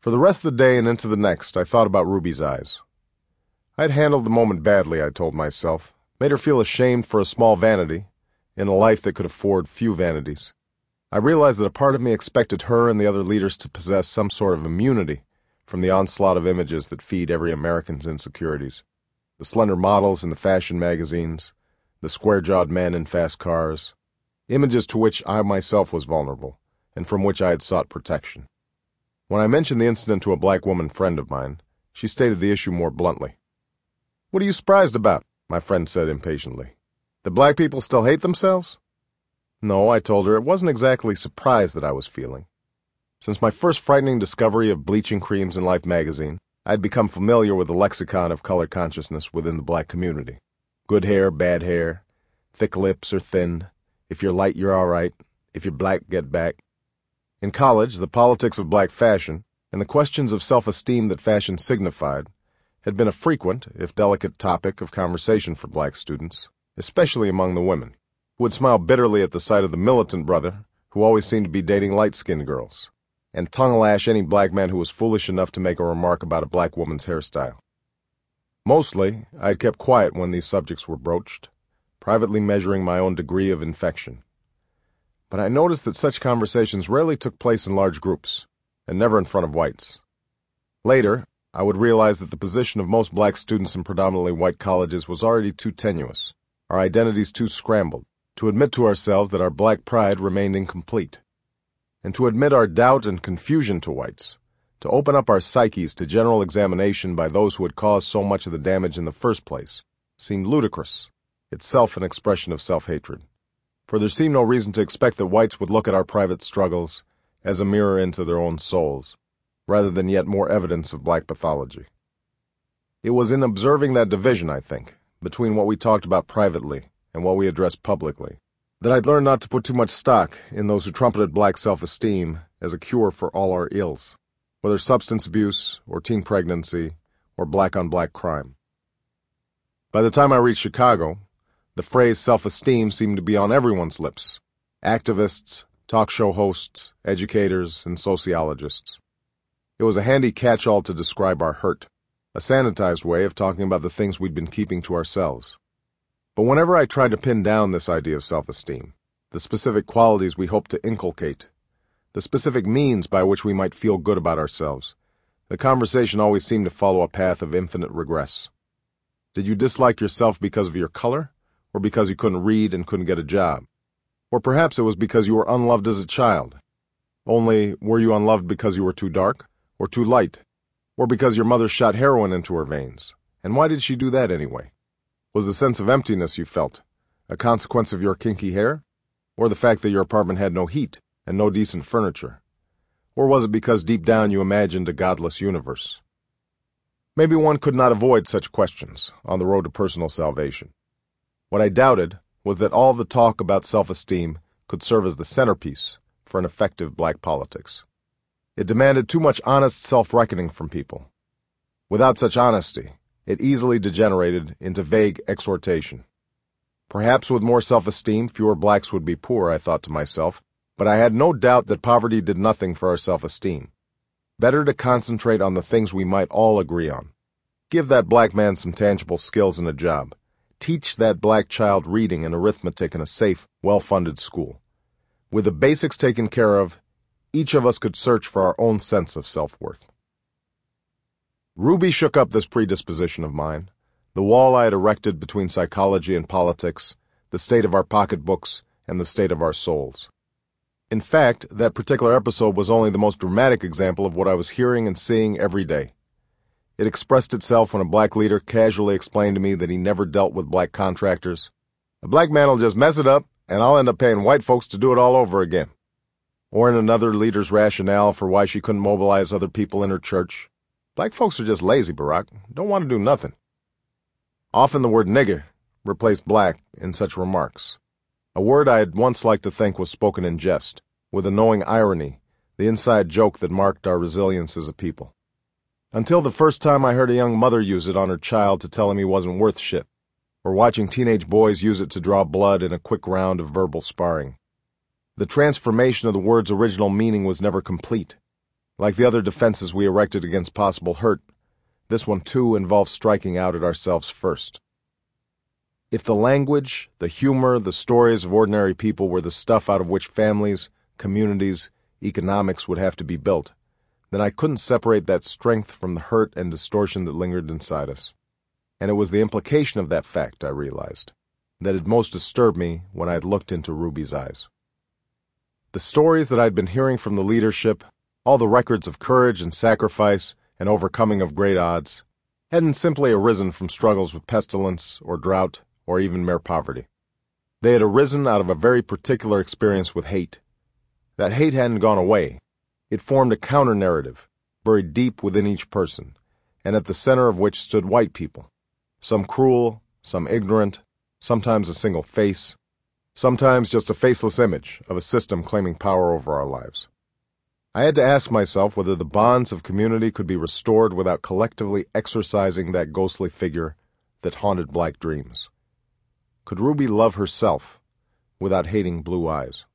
For the rest of the day and into the next, I thought about Ruby's eyes. I'd handled the moment badly, I told myself, made her feel ashamed for a small vanity, in a life that could afford few vanities. I realized that a part of me expected her and the other leaders to possess some sort of immunity from the onslaught of images that feed every American's insecurities. The slender models in the fashion magazines, the square-jawed men in fast cars, images to which I myself was vulnerable, and from which I had sought protection. When I mentioned the incident to a black woman friend of mine, she stated the issue more bluntly. "What are you surprised about?" my friend said impatiently. "That black people still hate themselves?" No, I told her, it wasn't exactly surprise that I was feeling. Since my first frightening discovery of bleaching creams in Life magazine, I had become familiar with the lexicon of color consciousness within the black community. Good hair, bad hair, thick lips or thin, if you're light you're all right, if you're black get back. In college, the politics of black fashion, and the questions of self-esteem that fashion signified, had been a frequent, if delicate, topic of conversation for black students, especially among the women, who would smile bitterly at the sight of the militant brother who always seemed to be dating light-skinned girls, and tongue-lash any black man who was foolish enough to make a remark about a black woman's hairstyle. Mostly, I had kept quiet when these subjects were broached, privately measuring my own degree of infection. But I noticed that such conversations rarely took place in large groups, and never in front of whites. Later, I would realize that the position of most black students in predominantly white colleges was already too tenuous, our identities too scrambled, to admit to ourselves that our black pride remained incomplete, and to admit our doubt and confusion to whites, to open up our psyches to general examination by those who had caused so much of the damage in the first place, seemed ludicrous, itself an expression of self-hatred. For there seemed no reason to expect that whites would look at our private struggles as a mirror into their own souls, rather than yet more evidence of black pathology. It was in observing that division, I think, between what we talked about privately and what we addressed publicly, that I'd learned not to put too much stock in those who trumpeted black self-esteem as a cure for all our ills, whether substance abuse or teen pregnancy or black-on-black crime. By the time I reached Chicago, the phrase self-esteem seemed to be on everyone's lips: activists, talk show hosts, educators, and sociologists. It was a handy catch-all to describe our hurt, a sanitized way of talking about the things we'd been keeping to ourselves. But whenever I tried to pin down this idea of self-esteem, the specific qualities we hoped to inculcate, the specific means by which we might feel good about ourselves, the conversation always seemed to follow a path of infinite regress. Did you dislike yourself because of your color, or because you couldn't read and couldn't get a job? Or perhaps it was because you were unloved as a child. Only, were you unloved because you were too dark, or too light, or because your mother shot heroin into her veins? And why did she do that anyway? Was the sense of emptiness you felt a consequence of your kinky hair, or the fact that your apartment had no heat and no decent furniture? Or was it because deep down you imagined a godless universe? Maybe one could not avoid such questions on the road to personal salvation. What I doubted was that all the talk about self-esteem could serve as the centerpiece for an effective black politics. It demanded too much honest self-reckoning from people. Without such honesty, it easily degenerated into vague exhortation. Perhaps with more self-esteem, fewer blacks would be poor, I thought to myself, but I had no doubt that poverty did nothing for our self-esteem. Better to concentrate on the things we might all agree on. Give that black man some tangible skills and a job. Teach that black child reading and arithmetic in a safe, well-funded school. With the basics taken care of, each of us could search for our own sense of self-worth. Ruby shook up this predisposition of mine, the wall I had erected between psychology and politics, the state of our pocketbooks, and the state of our souls. In fact, that particular episode was only the most dramatic example of what I was hearing and seeing every day. It expressed itself when a black leader casually explained to me that he never dealt with black contractors. "A black man will just mess it up, and I'll end up paying white folks to do it all over again." Or in another leader's rationale for why she couldn't mobilize other people in her church: "Black folks are just lazy, Barack. Don't want to do nothing." Often the word nigger replaced black in such remarks, a word I had once liked to think was spoken in jest, with a knowing irony, the inside joke that marked our resilience as a people. Until the first time I heard a young mother use it on her child to tell him he wasn't worth shit, or watching teenage boys use it to draw blood in a quick round of verbal sparring. The transformation of the word's original meaning was never complete. Like the other defenses we erected against possible hurt, this one too involves striking out at ourselves first. If the language, the humor, the stories of ordinary people were the stuff out of which families, communities, economics would have to be built, then I couldn't separate that strength from the hurt and distortion that lingered inside us. And it was the implication of that fact, I realized, that had most disturbed me when I had looked into Ruby's eyes. The stories that I'd been hearing from the leadership, all the records of courage and sacrifice and overcoming of great odds, hadn't simply arisen from struggles with pestilence or drought or even mere poverty. They had arisen out of a very particular experience with hate. That hate hadn't gone away. It formed a counter-narrative, buried deep within each person, and at the center of which stood white people, some cruel, some ignorant, sometimes a single face, sometimes just a faceless image of a system claiming power over our lives. I had to ask myself whether the bonds of community could be restored without collectively exorcising that ghostly figure that haunted black dreams. Could Ruby love herself without hating blue eyes?